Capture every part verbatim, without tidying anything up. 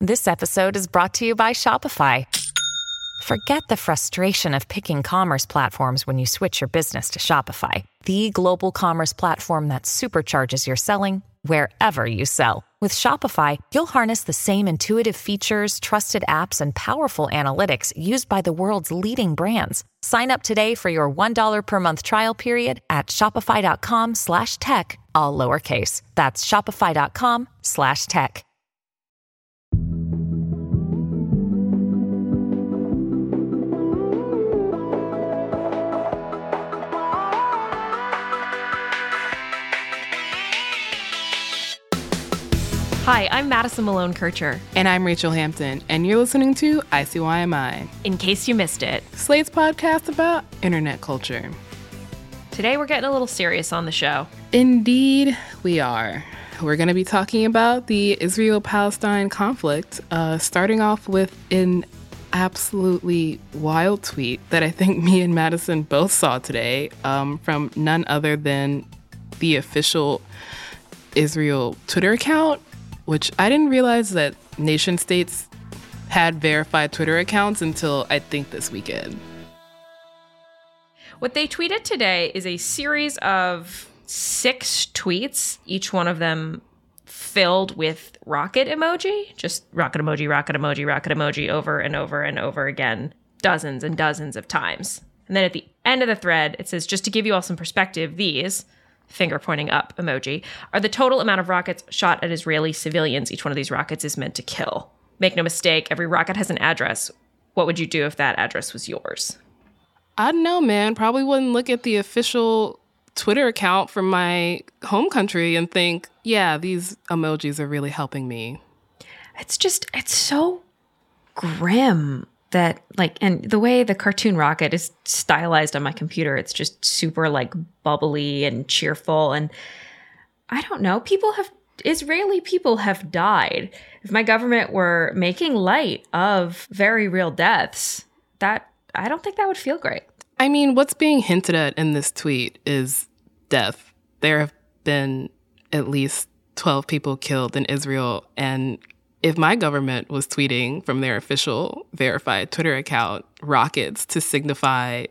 This episode is brought to you by Shopify. Forget the frustration of picking commerce platforms when you switch your business to Shopify, the global commerce platform that supercharges your selling wherever you sell. With Shopify, you'll harness the same intuitive features, trusted apps, and powerful analytics used by the world's leading brands. Sign up today for your one dollar per month trial period at shopify.com slash tech, all lowercase. That's shopify.com slash tech. Hi, I'm Madison Malone Kircher. And I'm Rachel Hampton, and you're listening to I C Y M I. In case you missed it. Slate's podcast about internet culture. Today we're getting a little serious on the show. Indeed, we are. We're going to be talking about the Israel-Palestine conflict, uh, starting off with an absolutely wild tweet that I think me and Madison both saw today um, from none other than the official Israel Twitter account, which I didn't realize that nation states had verified Twitter accounts until I think this weekend. What they tweeted today is a series of six tweets, each one of them filled with rocket emoji, just rocket emoji, rocket emoji, rocket emoji over and over and over again, dozens and dozens of times. And then at the end of the thread, it says, just to give you all some perspective, these, finger pointing up emoji, are the total amount of rockets shot at Israeli civilians. Each one of these rockets is meant to kill. Make no mistake, every rocket has an address. What would you do if that address was yours? I don't know, man. Probably wouldn't look at the official Twitter account from my home country and think, yeah, these emojis are really helping me. It's just, it's so grim. That, like, and the way the cartoon rocket is stylized on my computer, it's just super, like, bubbly and cheerful. And I don't know, people have, Israeli people have died. If my government were making light of very real deaths, that, I don't think that would feel great. I mean, what's being hinted at in this tweet is death. There have been at least twelve people killed in Israel, and if my government was tweeting from their official verified Twitter account rockets to signify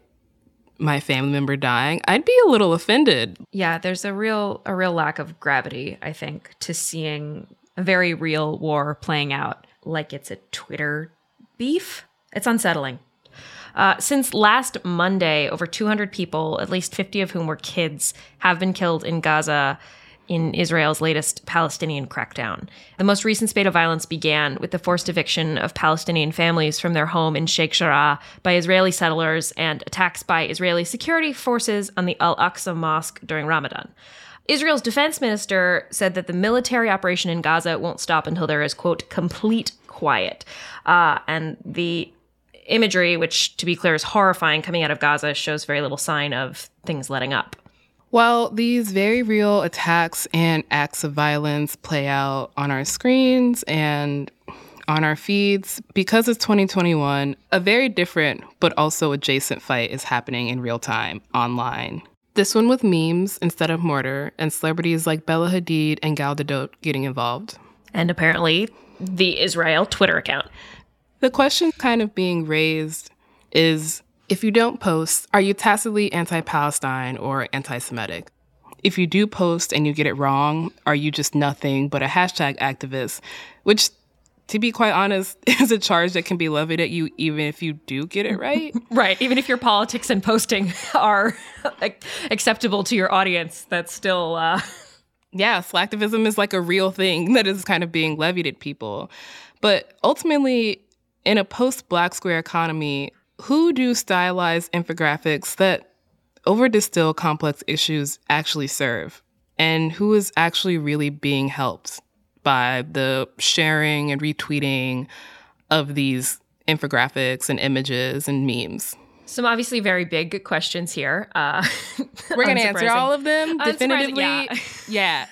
my family member dying, I'd be a little offended. Yeah, there's a real a real lack of gravity, I think, to seeing a very real war playing out like it's a Twitter beef. It's unsettling. Uh, since last Monday, over two hundred people, at least fifty of whom were kids, have been killed in Gaza in Israel's latest Palestinian crackdown. The most recent spate of violence began with the forced eviction of Palestinian families from their home in Sheikh Jarrah by Israeli settlers and attacks by Israeli security forces on the Al-Aqsa Mosque during Ramadan. Israel's defense minister said that the military operation in Gaza won't stop until there is, quote, complete quiet. Uh, and the imagery, which, to be clear, is horrifying coming out of Gaza, shows very little sign of things letting up. While these very real attacks and acts of violence play out on our screens and on our feeds, because it's twenty twenty-one, a very different but also adjacent fight is happening in real time online. This one with memes instead of mortar, and celebrities like Bella Hadid and Gal Gadot getting involved. And apparently the Israel Twitter account. The question kind of being raised is, if you don't post, are you tacitly anti-Palestine or anti-Semitic? If you do post and you get it wrong, are you just nothing but a hashtag activist? Which, to be quite honest, is a charge that can be levied at you even if you do get it right. Right. Even if your politics and posting are acceptable to your audience, that's still... Uh... Yeah, slacktivism is like a real thing that is kind of being levied at people. But ultimately, in a post-Black Square economy, who do stylized infographics that over-distill complex issues actually serve? And who is actually really being helped by the sharing and retweeting of these infographics and images and memes? Some obviously very big questions here. Uh, We're going to answer all of them definitively. Yeah. yeah.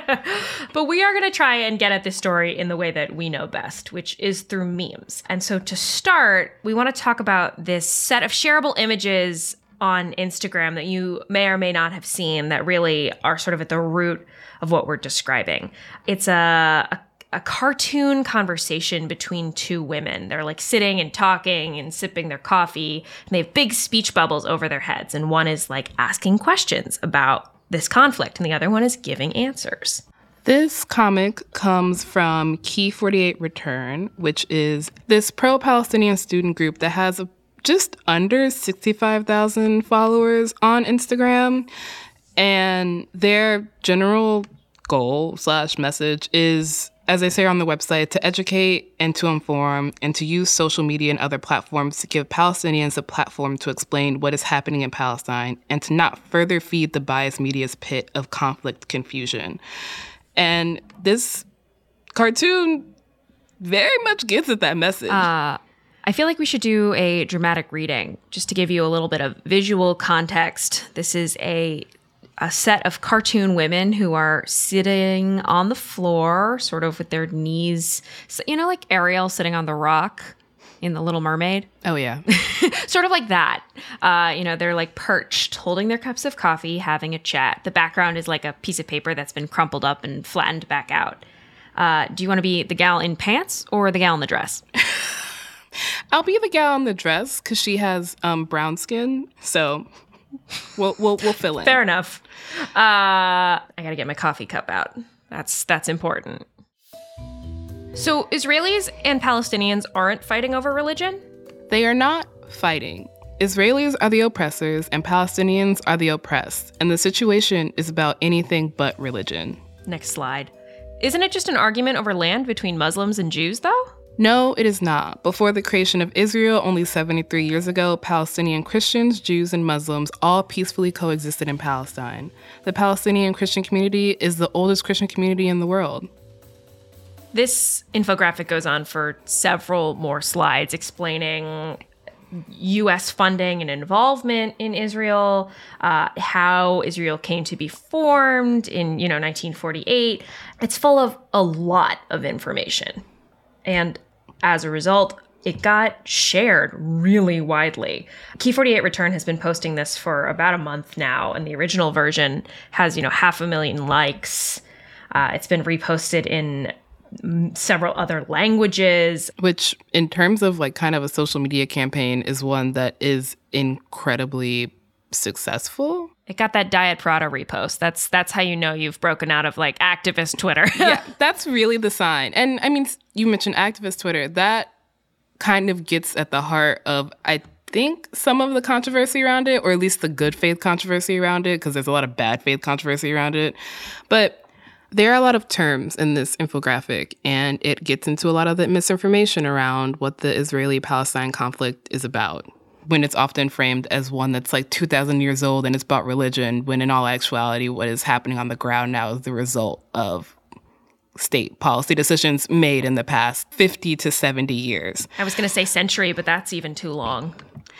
But we are going to try and get at this story in the way that we know best, which is through memes. And so to start, we want to talk about this set of shareable images on Instagram that you may or may not have seen that really are sort of at the root of what we're describing. It's a, a a cartoon conversation between two women. They're like sitting and talking and sipping their coffee, and they have big speech bubbles over their heads. And one is like asking questions about this conflict, and the other one is giving answers. This comic comes from Key forty-eight Return, which is this pro-Palestinian student group that has just under sixty-five thousand followers on Instagram. And their general goal slash message is, as they say on the website, to educate and to inform and to use social media and other platforms to give Palestinians a platform to explain what is happening in Palestine and to not further feed the biased media's pit of conflict confusion. And this cartoon very much gets at that message. Uh, I feel like we should do a dramatic reading just to give you a little bit of visual context. This is a a set of cartoon women who are sitting on the floor, sort of with their knees, you know, like Ariel sitting on the rock in The Little Mermaid. Oh, yeah. Sort of like that. Uh, you know, they're like perched, holding their cups of coffee, having a chat. The background is like a piece of paper that's been crumpled up and flattened back out. Uh, do you want to be the gal in pants or the gal in the dress? I'll be the gal in the dress because she has um, brown skin, so we'll we'll we'll fill in. Fair enough. Uh, I gotta get my coffee cup out. That's that's important. So Israelis and Palestinians aren't fighting over religion? They are not fighting. Israelis are the oppressors and Palestinians are the oppressed, and the situation is about anything but religion. Next slide. Isn't it just an argument over land between Muslims and Jews, though? No, it is not. Before the creation of Israel, only seventy-three years ago, Palestinian Christians, Jews, and Muslims all peacefully coexisted in Palestine. The Palestinian Christian community is the oldest Christian community in the world. This infographic goes on for several more slides explaining U S funding and involvement in Israel, uh, how Israel came to be formed in, you know, nineteen forty-eight. It's full of a lot of information. And as a result, it got shared really widely. Key forty-eight Return has been posting this for about a month now, and the original version has, you know, half a million likes. Uh, it's been reposted in several other languages. Which, in terms of like kind of a social media campaign, is one that is incredibly successful. It got that Diet Prada repost. That's that's how you know you've broken out of like activist Twitter. Yeah, that's really the sign. And I mean, you mentioned activist Twitter. That kind of gets at the heart of, I think, some of the controversy around it, or at least the good faith controversy around it, because there's a lot of bad faith controversy around it. But there are a lot of terms in this infographic, and it gets into a lot of the misinformation around what the Israeli-Palestine conflict is about, when it's often framed as one that's like two thousand years old and it's about religion, when in all actuality, what is happening on the ground now is the result of state policy decisions made in the past fifty to seventy years. I was going to say century, but that's even too long.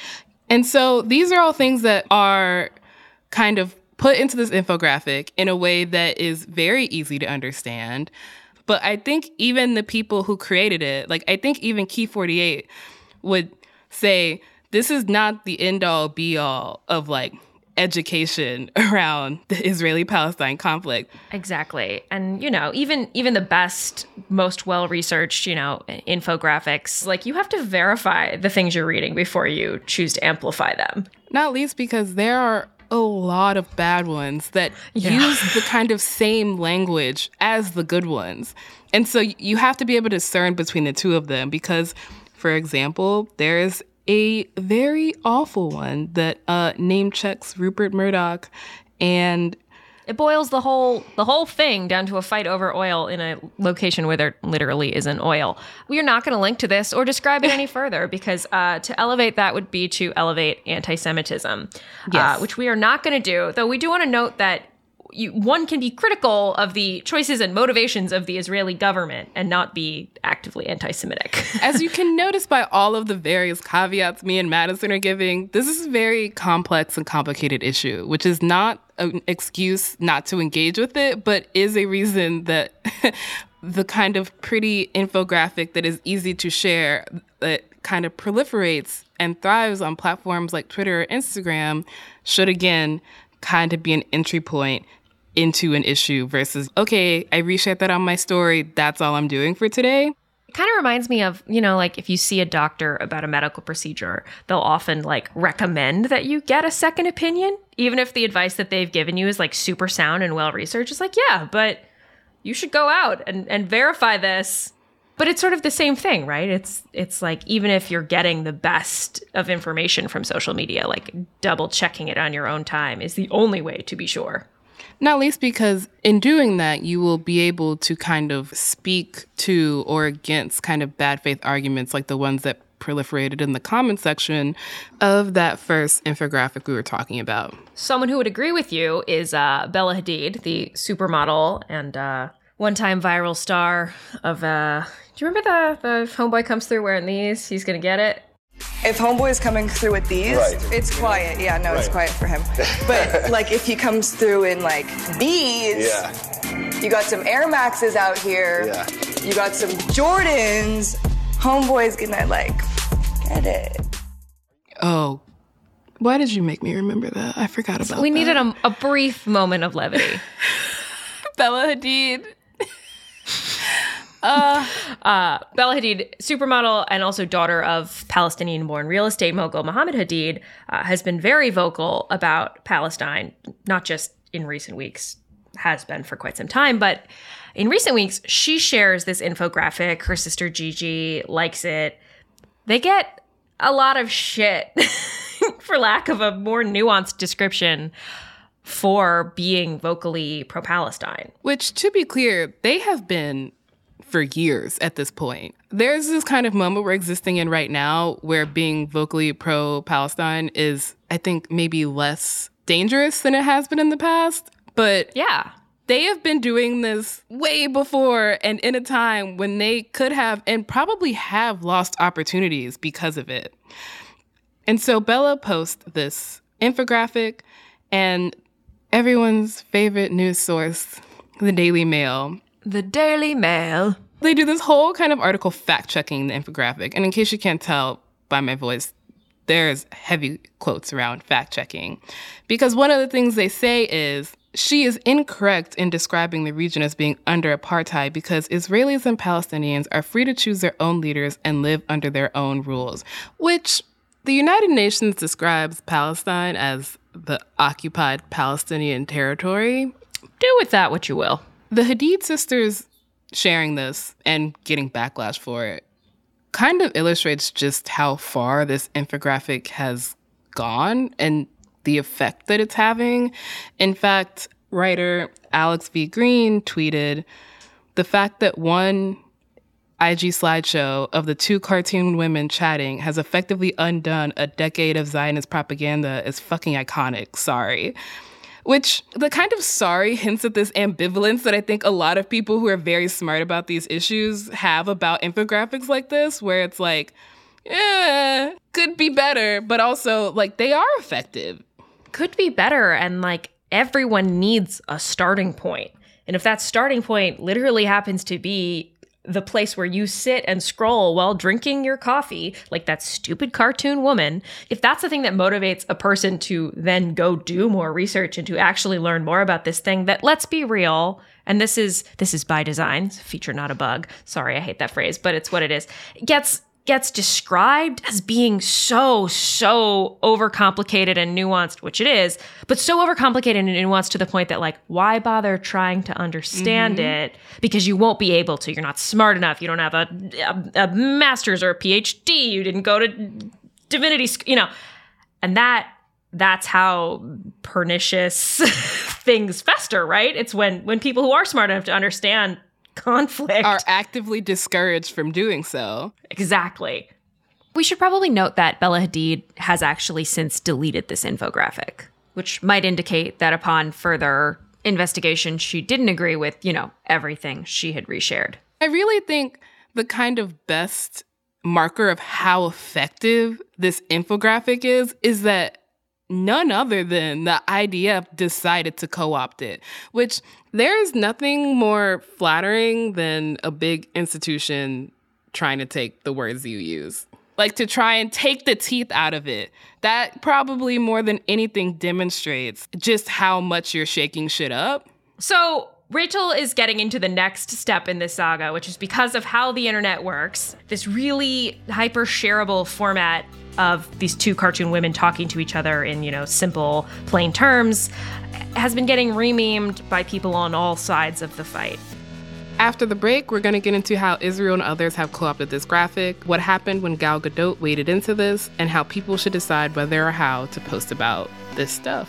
And so these are all things that are kind of put into this infographic in a way that is very easy to understand. But I think even the people who created it, like I think even Key forty-eight would say, this is not the end-all, be-all of like education around the Israeli-Palestine conflict. Exactly. And, you know, even even the best, most well-researched, you know, infographics, like you have to verify the things you're reading before you choose to amplify them. Not least because there are a lot of bad ones that Yeah. use the kind of same language as the good ones. And so you have to be able to discern between the two of them because, for example, there is a very awful one that uh, name checks Rupert Murdoch, and It boils the whole the whole thing down to a fight over oil in a location where there literally isn't oil. We are not going to link to this or describe it any further because uh, to elevate that would be to elevate anti-Semitism, Yes. uh, which we are not going to do. Though we do want to note that you, one can be critical of the choices and motivations of the Israeli government and not be actively anti-Semitic. as you can notice by all of the various caveats me and Madison are giving, this is a very complex and complicated issue, which is not an excuse not to engage with it, but is a reason that the kind of pretty infographic that is easy to share, that kind of proliferates and thrives on platforms like Twitter or Instagram, should again kind of be an entry point into an issue versus, okay, I reshared that on my story. That's all I'm doing for today. It kind of reminds me of, you know, like if you see a doctor about a medical procedure, they'll often like recommend that you get a second opinion, even if the advice that they've given you is like super sound and well-researched. It's like, yeah, but you should go out and, and verify this. But it's sort of the same thing, right? It's it's like even if you're getting the best of information from social media, like double checking it on your own time is the only way to be sure. Not least because in doing that, you will be able to kind of speak to or against kind of bad faith arguments like the ones that proliferated in the comment section of that first infographic we were talking about. Someone who would agree with you is uh, Bella Hadid, the supermodel and uh, one-time viral star of, uh, do you remember the, the Homeboy comes through wearing these? He's going to get it. If Homeboy's coming through with these, right. It's quiet. Yeah, no, right. It's quiet for him. But like if he comes through in like these, yeah. You got some Air Maxes out here. Yeah. You got some Jordans. Homeboy's gonna like get it. Oh, why did you make me remember that? I forgot about we that. We needed a, a brief moment of levity. Bella Hadid. Uh, uh, Bella Hadid, supermodel and also daughter of Palestinian-born real estate mogul Mohammed Hadid, uh, has been very vocal about Palestine, not just in recent weeks, has been for quite some time, but in recent weeks, she shares this infographic. Her sister Gigi likes it. They get a lot of shit, for lack of a more nuanced description, for being vocally pro-Palestine. Which, to be clear, they have been for years at this point. There's this kind of moment we're existing in right now where being vocally pro-Palestine is, I think, maybe less dangerous than it has been in the past. But yeah, they have been doing this way before and in a time when they could have and probably have lost opportunities because of it. And so Bella posts this infographic, and everyone's favorite news source, the Daily Mail, The Daily Mail. They do this whole kind of article fact-checking the infographic. And in case you can't tell by my voice, there's heavy quotes around fact-checking. Because one of the things they say is, she is incorrect in describing the region as being under apartheid because Israelis and Palestinians are free to choose their own leaders and live under their own rules. Which the United Nations describes Palestine as the occupied Palestinian territory. Do with that what you will. The Hadid sisters sharing this and getting backlash for it kind of illustrates just how far this infographic has gone and the effect that it's having. In fact, writer Alex V. Green tweeted, the fact that one I G slideshow of the two cartoon women chatting has effectively undone a decade of Zionist propaganda is fucking iconic. Sorry. Which, the kind of sorry hints at this ambivalence that I think a lot of people who are very smart about these issues have about infographics like this, where it's like, yeah, could be better, but also, like, they are effective. Could be better, and, like, everyone needs a starting point. And if that starting point literally happens to be the place where you sit and scroll while drinking your coffee, like that stupid cartoon woman, if that's the thing that motivates a person to then go do more research and to actually learn more about this thing that, let's be real, and this is this is by design, it's a feature, not a bug. Sorry, I hate that phrase, but it's what it is. It gets gets described as being so, so overcomplicated and nuanced, which it is, but so overcomplicated and nuanced to the point that, like, why bother trying to understand mm-hmm. it? Because you won't be able to. You're not smart enough. You don't have a, a, a master's or a P H D. You didn't go to divinity school, you know. And that that's how pernicious things fester, right? It's when when people who are smart enough to understand conflict are actively discouraged from doing so. Exactly. We should probably note that Bella Hadid has actually since deleted this infographic, which might indicate that upon further investigation, she didn't agree with, you know, everything she had reshared. I really think the kind of best marker of how effective this infographic is, is that none other than the I D F decided to co-opt it, which there is nothing more flattering than a big institution trying to take the words you use. Like, to try and take the teeth out of it. That probably more than anything demonstrates just how much you're shaking shit up. So Rachel is getting into the next step in this saga, which is because of how the internet works, this really hyper shareable format of these two cartoon women talking to each other in, you know, simple, plain terms, has been getting rememed by people on all sides of the fight. After the break, we're going to get into how Israel and others have co-opted this graphic, what happened when Gal Gadot waded into this, and how people should decide whether or how to post about this stuff.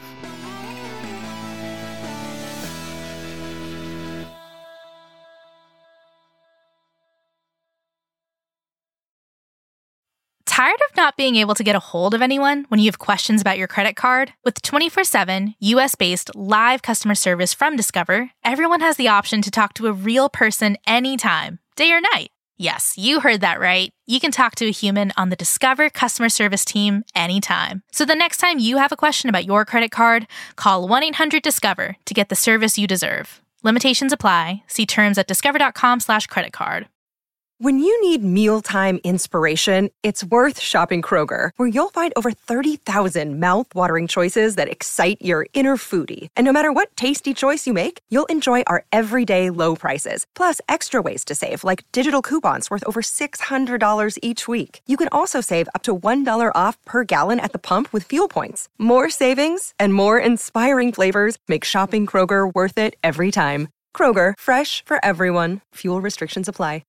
Tired of not being able to get a hold of anyone when you have questions about your credit card? With twenty-four seven, U S-based live customer service from Discover, everyone has the option to talk to a real person anytime, day or night. Yes, you heard that right. You can talk to a human on the Discover customer service team anytime. So the next time you have a question about your credit card, call one eight hundred discover to get the service you deserve. Limitations apply. See terms at discover.com slash credit card. When you need mealtime inspiration, it's worth shopping Kroger, where you'll find over thirty thousand mouth-watering choices that excite your inner foodie. And no matter what tasty choice you make, you'll enjoy our everyday low prices, plus extra ways to save, like digital coupons worth over six hundred dollars each week. You can also save up to one dollar off per gallon at the pump with fuel points. More savings and more inspiring flavors make shopping Kroger worth it every time. Kroger, fresh for everyone. Fuel restrictions apply.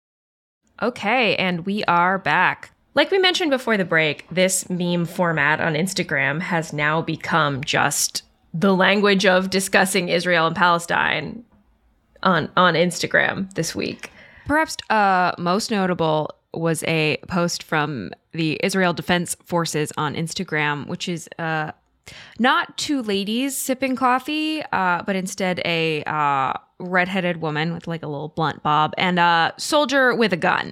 Okay, and we are back. Like we mentioned before the break, this meme format on Instagram has now become just the language of discussing Israel and Palestine on, on Instagram this week. Perhaps uh, most notable was a post from the Israel Defense Forces on Instagram, which is uh, not two ladies sipping coffee, uh, but instead a uh, redheaded woman with like a little blunt bob and a soldier with a gun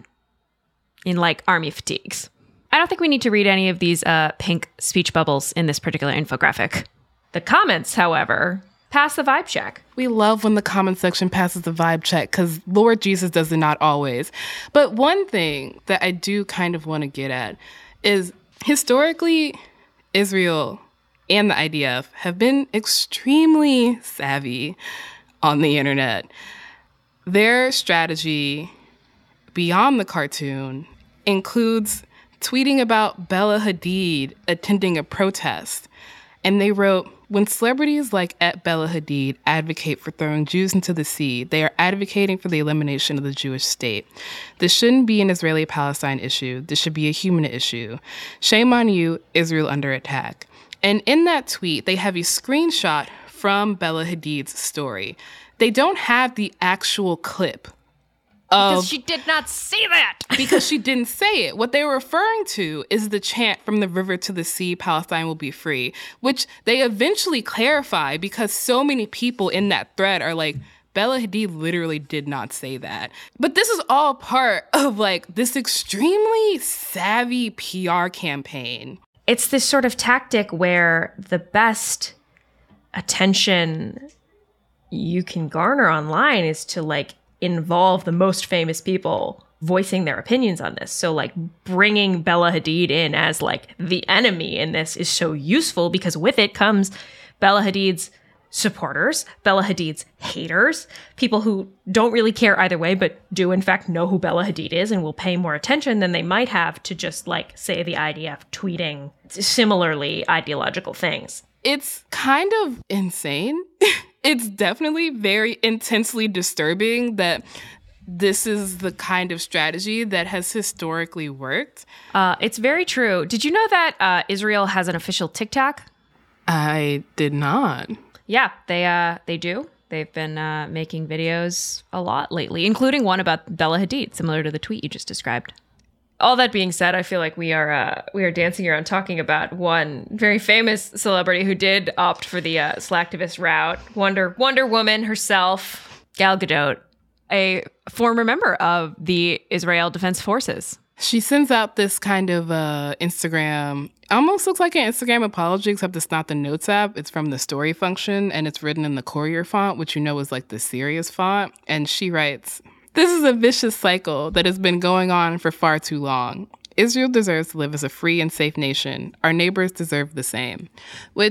in like army fatigues. I don't think we need to read any of these uh, pink speech bubbles in this particular infographic. The comments, however, pass the vibe check. We love when the comment section passes the vibe check because Lord Jesus does it not always. But one thing that I do kind of want to get at is historically, Israel and the I D F have been extremely savvy on the internet. Their strategy beyond the cartoon includes tweeting about Bella Hadid attending a protest. And they wrote, when celebrities like at Bella Hadid advocate for throwing Jews into the sea, they are advocating for the elimination of the Jewish state. This shouldn't be an Israeli-Palestine issue. This should be a human issue. Shame on you, Israel under attack. And in that tweet, they have a screenshot from Bella Hadid's story. They don't have the actual clip. Of, because she did not say that. because she didn't say it. What they were referring to is the chant from the river to the sea, Palestine will be free, which they eventually clarify because so many people in that thread are like, Bella Hadid literally did not say that. But this is all part of like this extremely savvy P R campaign. It's this sort of tactic where the best attention you can garner online is to like involve the most famous people voicing their opinions on this. So like bringing Bella Hadid in as like the enemy in this is so useful because with it comes Bella Hadid's supporters, Bella Hadid's haters, people who don't really care either way, but do in fact know who Bella Hadid is and will pay more attention than they might have to just like, say, the I D F tweeting similarly ideological things. It's kind of insane. It's definitely very intensely disturbing that this is the kind of strategy that has historically worked. Uh, it's very true. Did you know that uh, Israel has an official TikTok? I did not. Yeah, they uh, they do. They've been uh, making videos a lot lately, including one about Bella Hadid, similar to the tweet you just described. All that being said, I feel like we are uh, we are dancing around talking about one very famous celebrity who did opt for the uh, slacktivist route, Wonder Wonder Woman herself, Gal Gadot, a former member of the Israel Defense Forces. She sends out this kind of uh, Instagram, almost looks like an Instagram apology, except it's not the Notes app. It's from the story function, and it's written in the Courier font, which you know is like the serious font. And she writes, "This is a vicious cycle that has been going on for far too long. Israel deserves to live as a free and safe nation. Our neighbors deserve the same." Which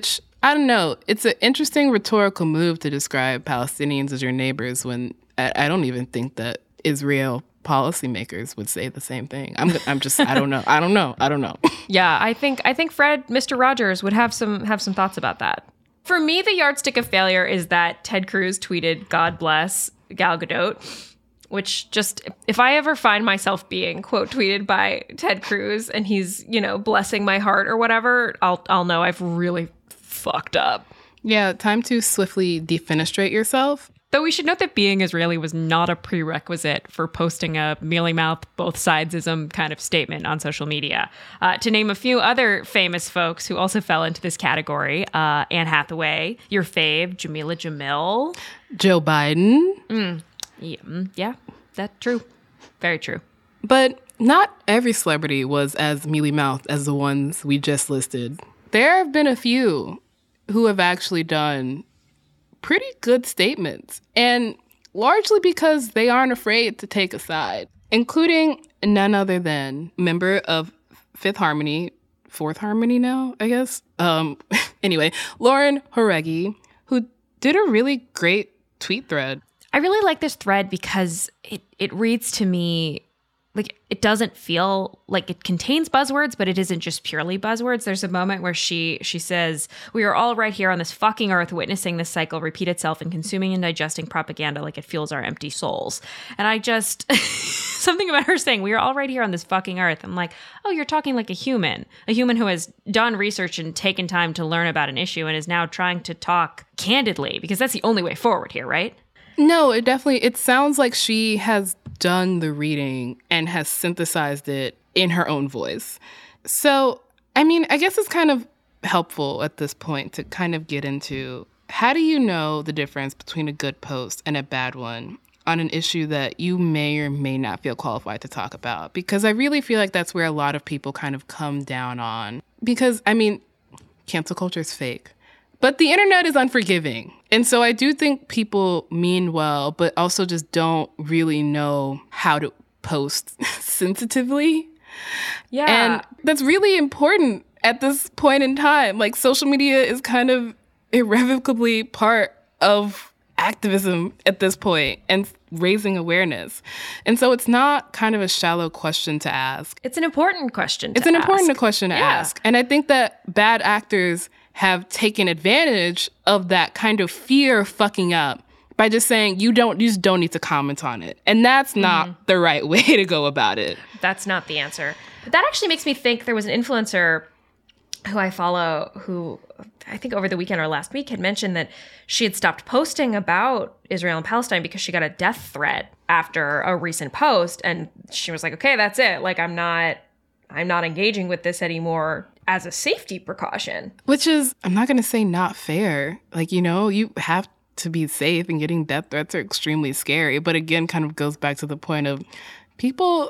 I don't know. It's an interesting rhetorical move to describe Palestinians as your neighbors when I, I don't even think that Israel policymakers would say the same thing. I'm I'm just I don't know. I don't know. I don't know. Yeah, I think I think Fred, Mister Rogers would have some have some thoughts about that. For me, the yardstick of failure is that Ted Cruz tweeted, "God bless Gal Gadot," which just, if I ever find myself being quote tweeted by Ted Cruz and he's, you know, blessing my heart or whatever, I'll I'll know I've really fucked up. Yeah, time to swiftly defenestrate yourself. Though we should note that being Israeli was not a prerequisite for posting a mealy-mouthed, both-sidesism kind of statement on social media. Uh, to name a few other famous folks who also fell into this category, uh, Anne Hathaway, your fave, Jamila Jamil. Joe Biden. Mm. Yeah, mm, yeah, that's true. Very true. But not every celebrity was as mealy-mouthed as the ones we just listed. There have been a few who have actually done pretty good statements, and largely because they aren't afraid to take a side, including none other than member of Fifth Harmony, Fourth Harmony now, I guess. Um, anyway, Lauren Jauregui, who did a really great tweet thread. I really like this thread because it, it reads to me like it doesn't feel like it contains buzzwords, but it isn't just purely buzzwords. There's a moment where she she says, "We are all right here on this fucking earth witnessing this cycle repeat itself and consuming and digesting propaganda like it fuels our empty souls." And I just, something about her saying, "We are all right here on this fucking earth." I'm like, oh, you're talking like a human, a human who has done research and taken time to learn about an issue and is now trying to talk candidly, because that's the only way forward here, right? No, it definitely, it sounds like she has done the reading and has synthesized it in her own voice. So, I mean, I guess it's kind of helpful at this point to kind of get into, how do you know the difference between a good post and a bad one on an issue that you may or may not feel qualified to talk about? Because I really feel like that's where a lot of people kind of come down on. Because, I mean, cancel culture is fake. But the internet is unforgiving. And so I do think people mean well, but also just don't really know how to post sensitively. Yeah. And that's really important at this point in time. Like, social media is kind of irrevocably part of activism at this point and raising awareness. And so it's not kind of a shallow question to ask. It's an important question to It's an ask. important question to Yeah. ask. And I think that bad actors have taken advantage of that kind of fear of fucking up by just saying, you don't, you just don't need to comment on it. And that's not mm. the right way to go about it. That's not the answer. But that actually makes me think there was an influencer who I follow who I think over the weekend or last week had mentioned that she had stopped posting about Israel and Palestine because she got a death threat after a recent post. And she was like, okay, that's it. Like, I'm not, I'm not engaging with this anymore as a safety precaution. Which is, I'm not going to say not fair. Like, you know, you have to be safe, and getting death threats are extremely scary. But again, kind of goes back to the point of people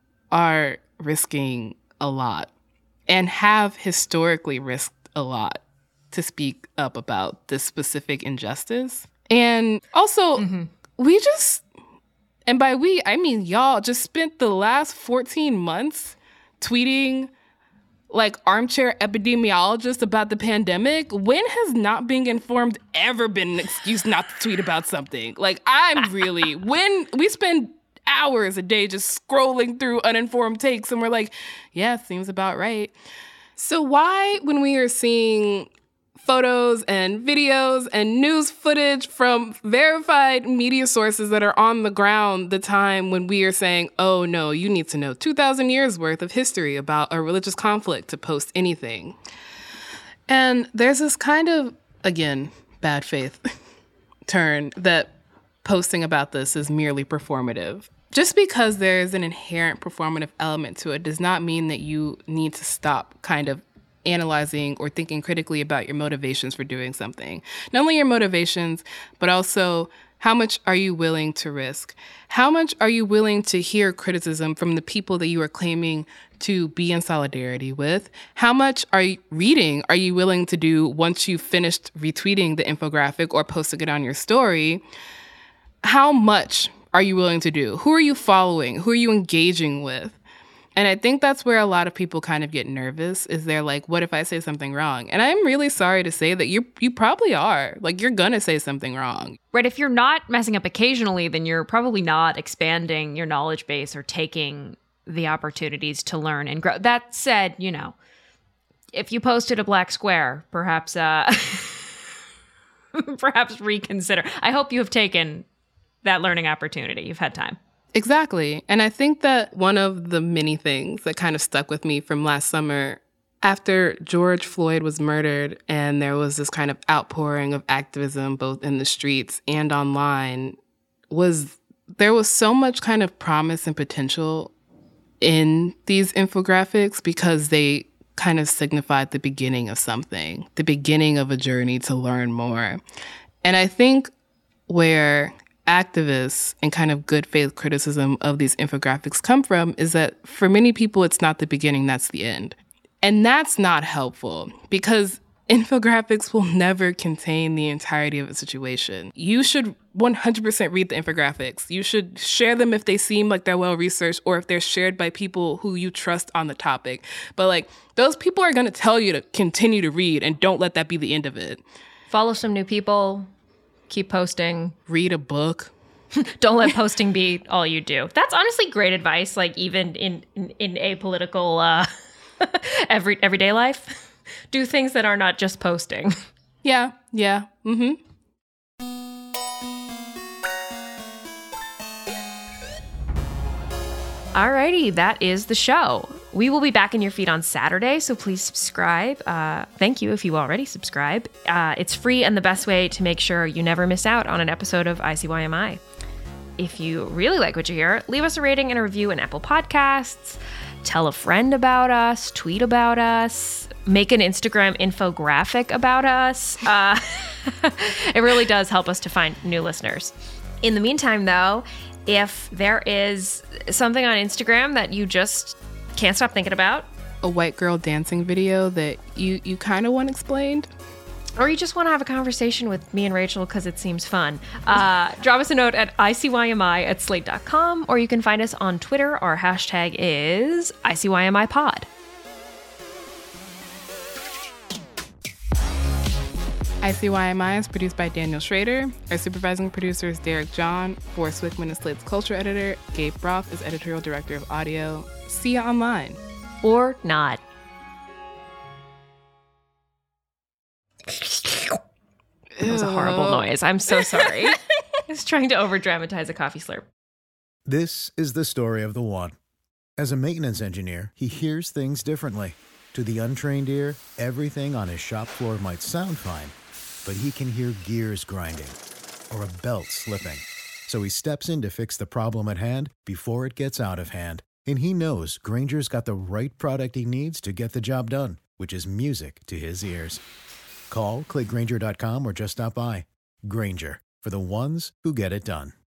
are risking a lot and have historically risked a lot to speak up about this specific injustice. And also, mm-hmm. we just, and by we, I mean y'all, just spent the last fourteen months tweeting like armchair epidemiologists about the pandemic. When has not being informed ever been an excuse not to tweet about something? Like, I'm really, when we spend hours a day just scrolling through uninformed takes and we're like, yeah, seems about right. So why, when we are seeing photos and videos and news footage from verified media sources that are on the ground, the time when we are saying, oh no, you need to know two thousand years worth of history about a religious conflict to post anything? And there's this kind of, again, bad faith turn that posting about this is merely performative. Just because there's an inherent performative element to it does not mean that you need to stop kind of analyzing or thinking critically about your motivations for doing something. Not only your motivations, but also how much are you willing to risk? How much are you willing to hear criticism from the people that you are claiming to be in solidarity with? How much are you reading are you willing to do once you've finished retweeting the infographic or posting it on your story? How much are you willing to do? Who are you following? Who are you engaging with? And I think that's where a lot of people kind of get nervous, is they're like, what if I say something wrong? And I'm really sorry to say that you you probably are. Like, you're going to say something wrong. Right. If you're not messing up occasionally, then you're probably not expanding your knowledge base or taking the opportunities to learn and grow. That said, you know, if you posted a black square, perhaps uh, perhaps reconsider. I hope you have taken that learning opportunity. You've had time. Exactly. And I think that one of the many things that kind of stuck with me from last summer, after George Floyd was murdered and there was this kind of outpouring of activism both in the streets and online, was there was so much kind of promise and potential in these infographics because they kind of signified the beginning of something, the beginning of a journey to learn more. And I think where activists and kind of good faith criticism of these infographics come from is that for many people, it's not the beginning, that's the end. And that's not helpful because infographics will never contain the entirety of a situation. You should one hundred percent read the infographics. You should share them if they seem like they're well-researched or if they're shared by people who you trust on the topic. But like, those people are going to tell you to continue to read, and don't let that be the end of it. Follow some new people. Keep posting. Read a book. Don't let posting be all you do. That's honestly great advice, like even in, in, in apolitical uh, every, everyday life. Do things that are not just posting. Yeah, yeah. Mm-hmm. Alrighty, that is the show. We will be back in your feed on Saturday, so please subscribe. Uh, thank you if you already subscribe. Uh, it's free and the best way to make sure you never miss out on an episode of I C Y M I. If you really like what you hear, leave us a rating and a review in Apple Podcasts. Tell a friend about us. Tweet about us. Make an Instagram infographic about us. Uh, it really does help us to find new listeners. In the meantime, though, if there is something on Instagram that you just can't stop thinking about, a white girl dancing video that you, you kind of want explained, or you just want to have a conversation with me and Rachel because it seems fun, uh, drop us a note at I C Y M I at slate dot com, or you can find us on Twitter. Our hashtag is I C Y M I pod. I C Y M I is produced by Daniel Schrader. Our supervising producer is Derek John. Forrest Wickman is Slate's culture editor. Gabe Roth is editorial director of audio. See ya online. Or not. That was a horrible noise. I'm so sorry. I was trying to over-dramatize a coffee slurp. This is the story of the one. As a maintenance engineer, he hears things differently. To the untrained ear, everything on his shop floor might sound fine, but he can hear gears grinding or a belt slipping. So he steps in to fix the problem at hand before it gets out of hand. And he knows Grainger's got the right product he needs to get the job done, which is music to his ears. Call, click Grainger dot com, or just stop by. Grainger, for the ones who get it done.